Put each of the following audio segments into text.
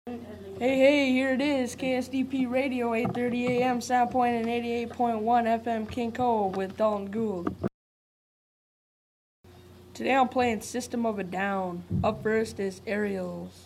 Hey, here it is, KSDP Radio, 8:30 a.m., Soundpoint, and 88.1 FM King Cole with Dalton Gould. Today I'm playing System of a Down. Up first is Aerials.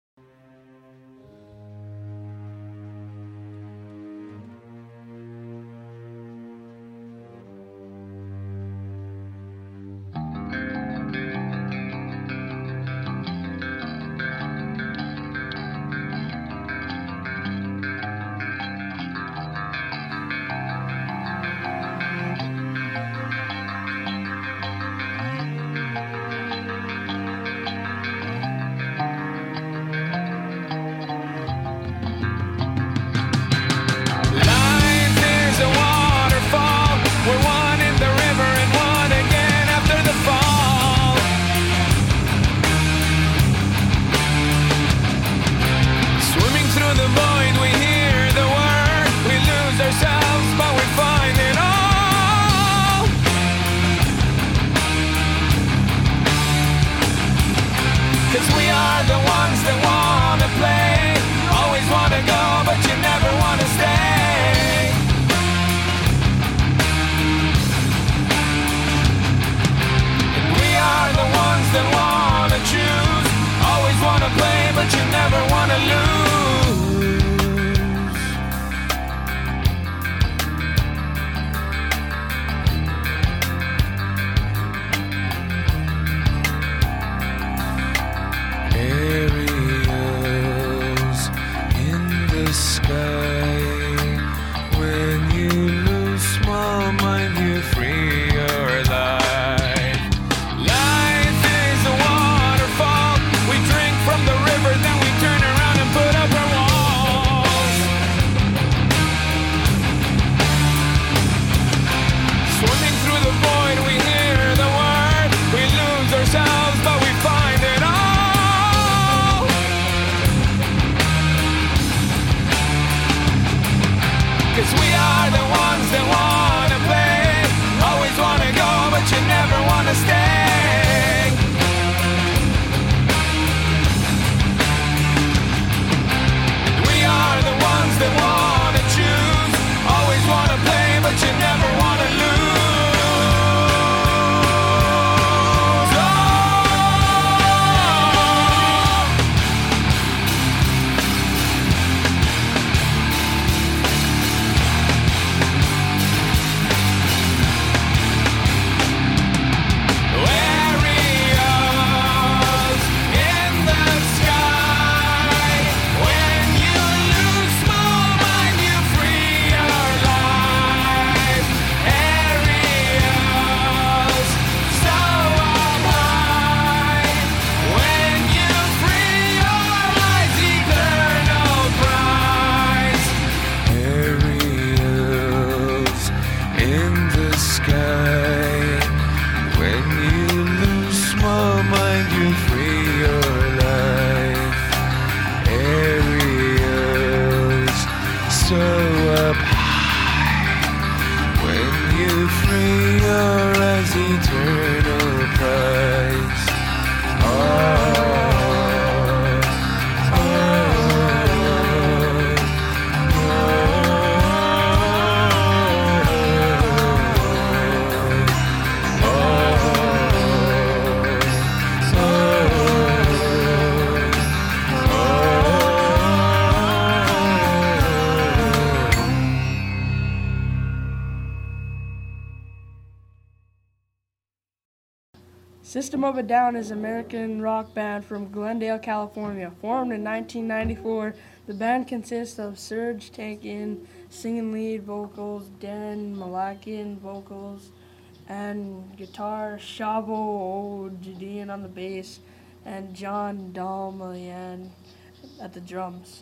System of a Down is an American rock band from Glendale, California. Formed in 1994, the band consists of Serge Tankian singing lead vocals, Darren Malakian vocals, and guitar, Shavo Ojidian on the bass, and John Dalmalian at the drums.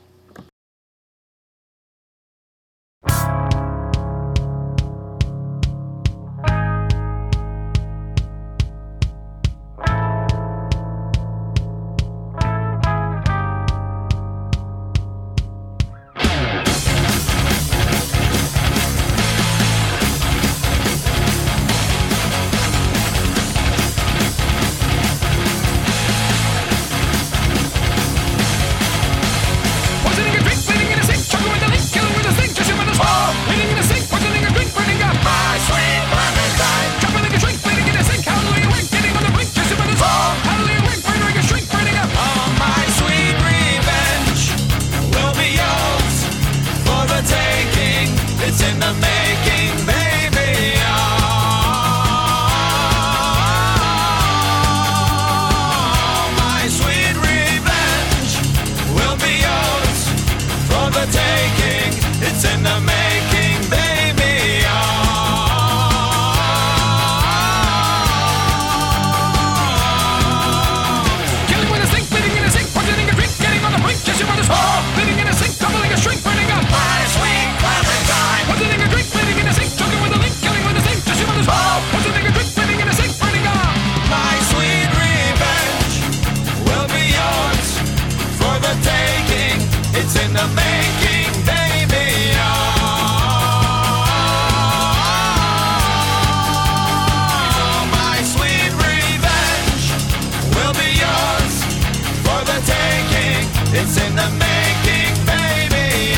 It's in the making, baby.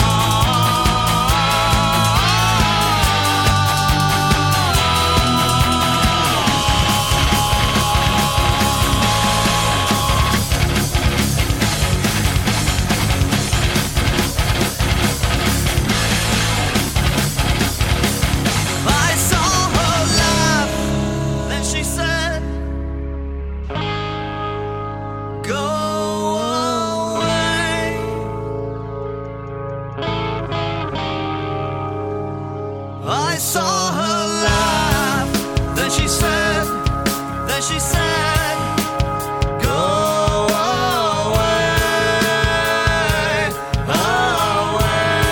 I saw her laugh, then she said, "Go away." I saw her laugh, then she said, "Go away, away."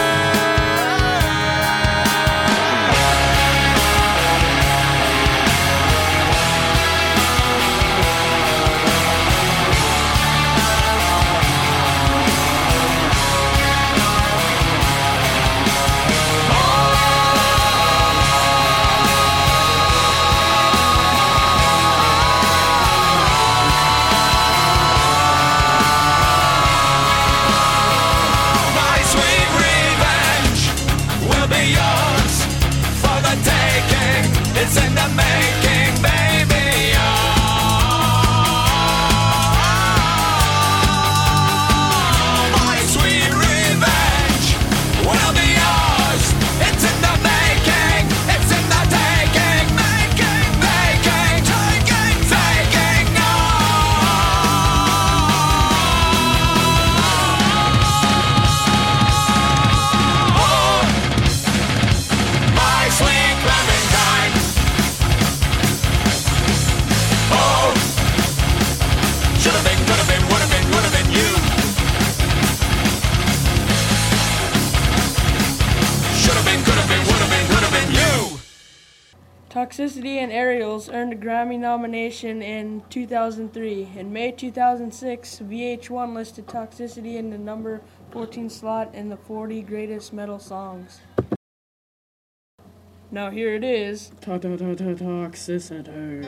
My sweet revenge will be yours for the taking. It's in the making, baby. My sweet revenge will be yours. It's in the making. It's in the taking, making, taking, taking. My sweet Clementine. Oh, should have been, could have been, would have been you. Should have been, could have been, would have been you. Toxicity and Aerials earned a Grammy nomination in 2003. In May 2006, VH1 listed Toxicity in the number 14 slot in the 40 greatest metal songs. Now here it is. Toxicity.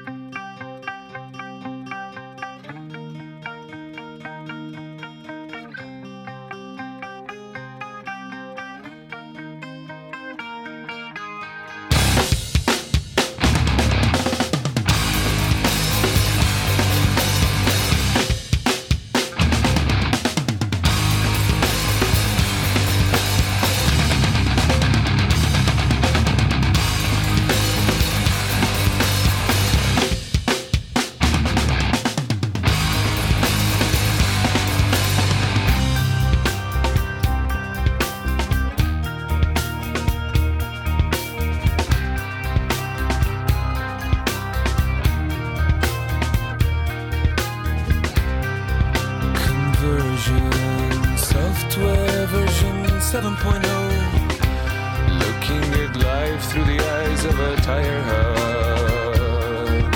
Software version 7.0. Looking at life through the eyes of a tire hub.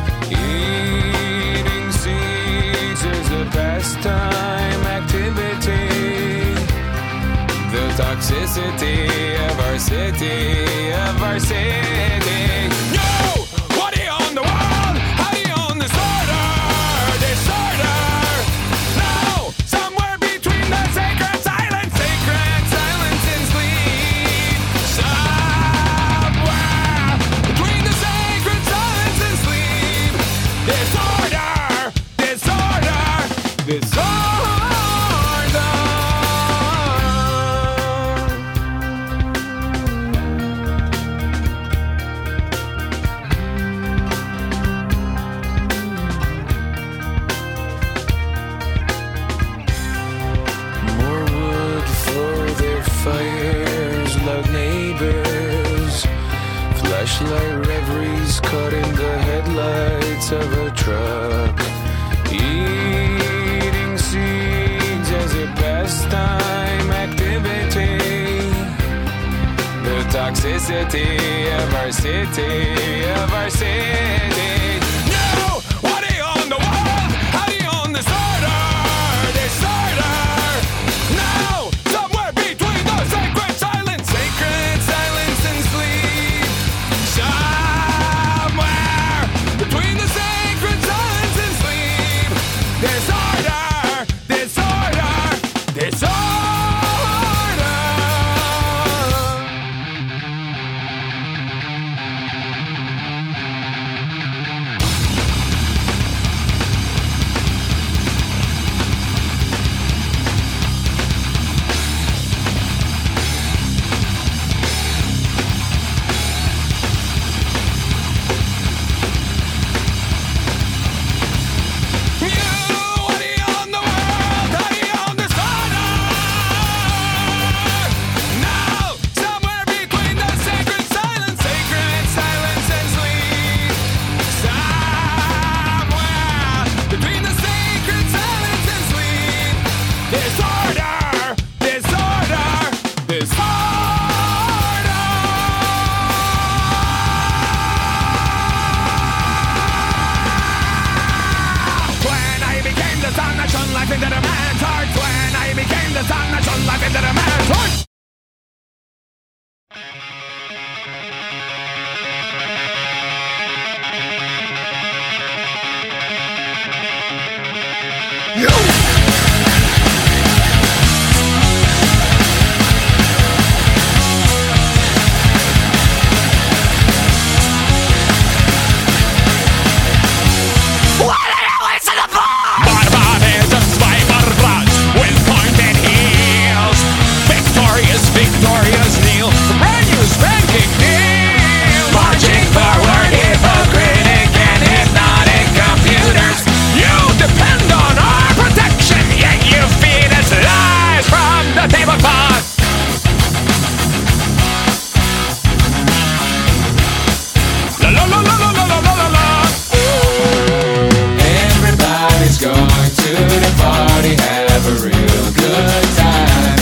Eating seeds is a pastime activity. The toxicity of our city. No! What do you own the world? How do you own disorder? No! Somewhere between the sacred silence and sleep. Somewhere between the sacred silence and sleep. Disorder. More wood for their fires, loud neighbors. Flashlight reveries caught in the headlights of a truck. Eating seeds as a pastime activity. The toxicity of our city. No! What do you own the world? How do you own disorder? No! Somewhere between the sacred silence and sleep. Somewhere between the sacred silence and sleep. Disorder. Disorder! Disorder! Disorder! When I became the sun that shone life into the man's heart. When I became the sun that shone life into the man's heart. Victorious kneel, brand new spanking deal. Marching forward, hypocritic and hypnotic computers. You depend on our protection, yet you feed us lies from the tablecloth. La la la la la la la la la. Everybody's going to the party, have a real good time.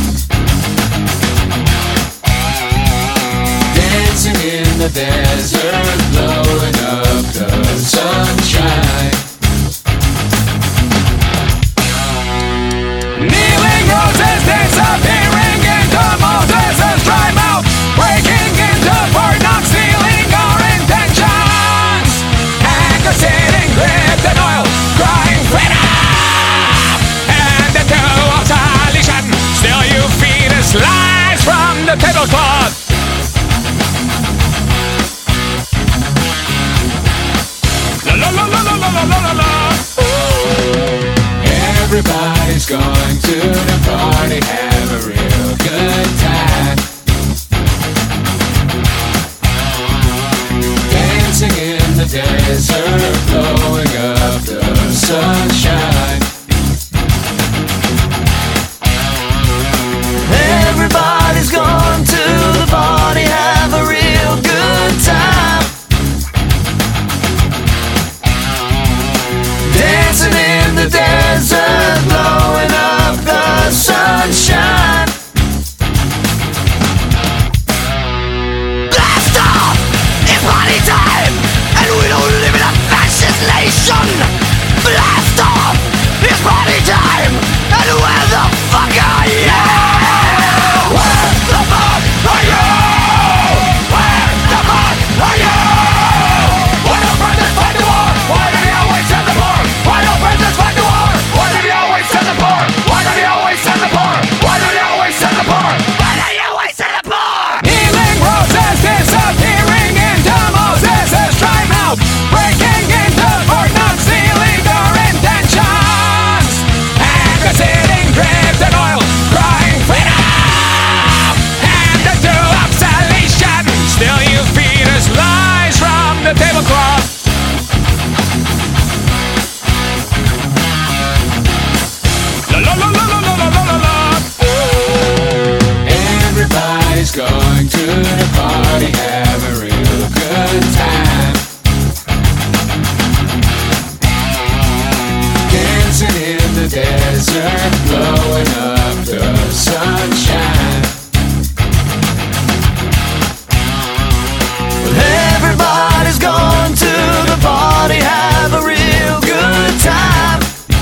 In the desert, blowing up the sunshine. Kneeling roses disappearing into Moses' dry mouth, breaking into Fort Knox, stealing our intentions. Anchor sitting gripped in oil, crying freedom and into obsolescence. Still you feed us lies from the tablecloth. Everybody's going to the party, have a real good time. Dancing in the desert, blowing up the sunshine. Everybody's going to the party, have a real good time. Dancing in the desert, blowing up the sunshine. Blast off! It's party time! And we don't live in a fascist nation! Blast off! It's party time! And where the fuck are you? Where the fuck are you? Where the fuck are you? Why don't brothers fight the war? Why do they always send the poor? Why don't brothers fight the war? Why do they always send the poor? Why do they always send the poor? Why do they always send the poor? Why do they always send the poor? Healing roses disappearing into Moses' dry mouth, breaking into Fort Knox, stealing our intentions. Anchor sitting dripped in oil, crying freedom and into obsolescence. Still you feed us lies from the tablecloth. La la la la la la la la. Everybody's going to the party, have a real good time. Dancing in the desert, blowing up the sunshine. Everybody's going to the party, have a real good time.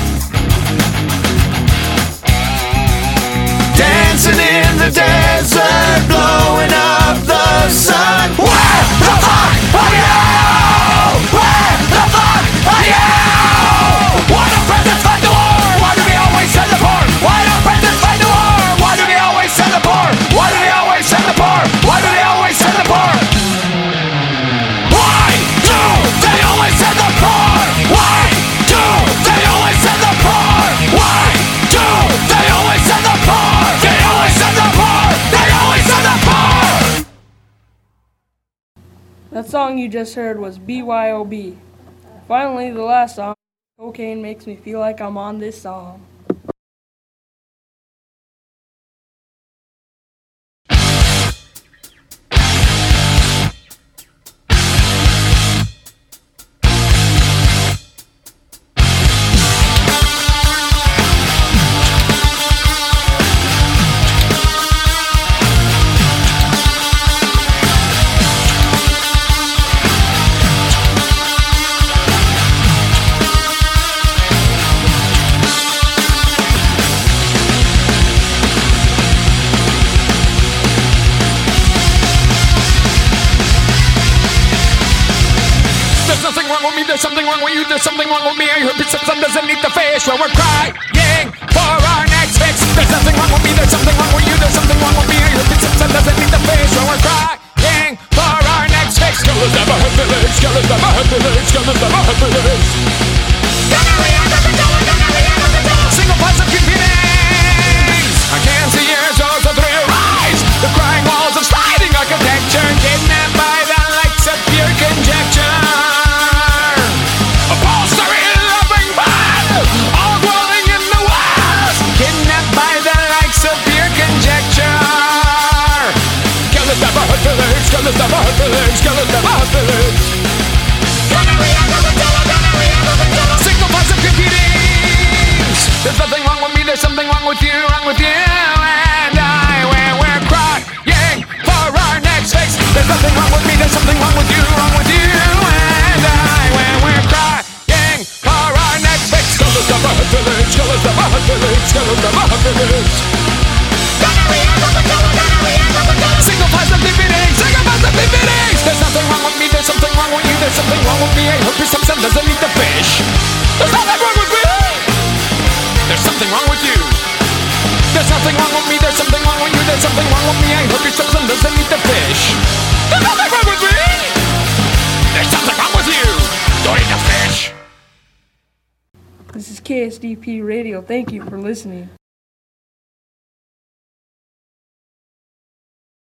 Dancing in the desert, blowing up the sun. Where the fuck are you? Where the fuck are you? Why don't presidents fight the war? Why do they always send the poor? Why don't presidents fight the war? Why do they always send the poor? Why do they always send the poor? Why do they always send the poor? Why do they always send the poor? Why do they always send the poor? Why do they always send the poor? They always send the poor. They always send the poor. That song you just heard was BYOB. Finally, the last song, Cocaine Makes Me Feel Like I'm on This Song. wrong with you, there's something wrong with me. I hope your stepson doesn't eat the fish. Well, we're crying for our next fix. There's nothing wrong with me, there's something wrong with you, there's something wrong with me. I hope your stepson doesn't eat the fish. Well, we're crying for our next fix. Killers never have village, killers never have village, killers never have village. Single parts of feelings. I can't see your souls of three eyes. The crying walls of sliding architecture, kidnapped by the likes of pure conjecture. Upholstery loving man, all dwelling in the walls, kidnapped by the likes of pure conjecture. Killers never have village, killers never have village, killers never have village. Single parts of computings. There's nothing wrong with me, there's something wrong with you, and I. When we're crying for our next fix. There's nothing wrong with me, there's something wrong with you, and I. When we're crying for our next fix. Killers never have village, killers never have village, killers never have village. Single parts of computings, single parts of computings. There's nothing wrong with me, there's something wrong with you, there's something wrong with me. I hope your stepson doesn't eat the fish. There's nothing wrong with me. There's something wrong with you. There's nothing wrong with me, there's something wrong with you, there's something wrong with me. I hope your stepson doesn't eat the fish. There's nothing wrong with me. There's something wrong with you. Don't eat the fish. This is KSDP Radio. Thank you for listening.